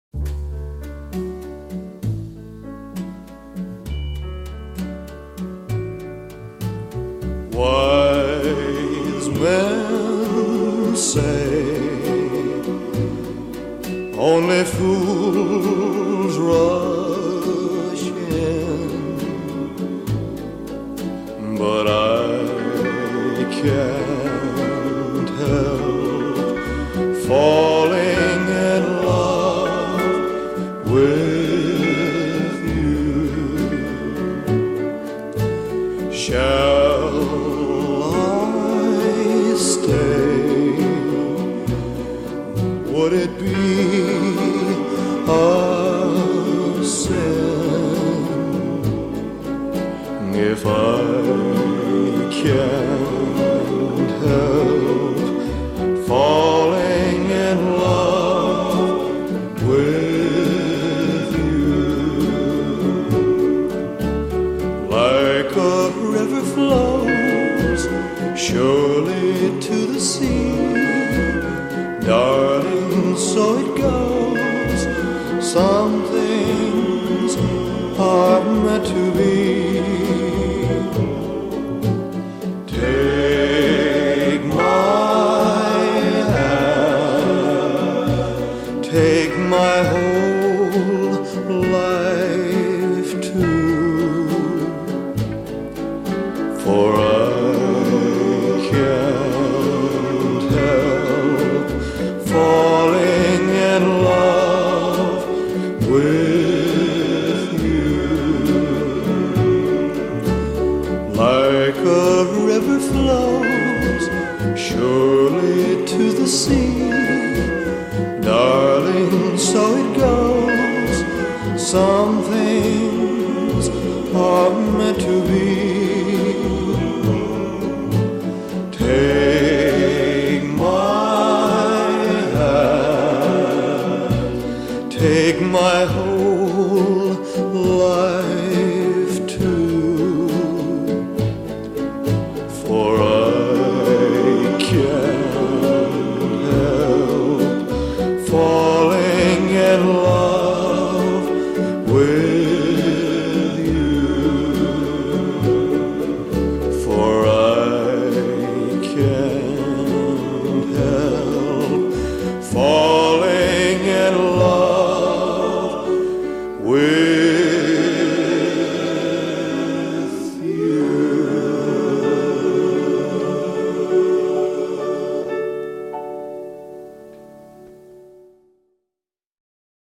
Wise men say only fools rush in, but I can't help falling in love with you. Shall I stay? Would it be a sin if I can't help falling in love with you? Like a river flows surely to the sea, darling, so it goes. Some things are meant to be. Take my hand, take my whole life too, for I can't help falling in love with you. Like a river flows surely to the sea, darling, so it goes. Some things are meant to be. Take my hand, take my whole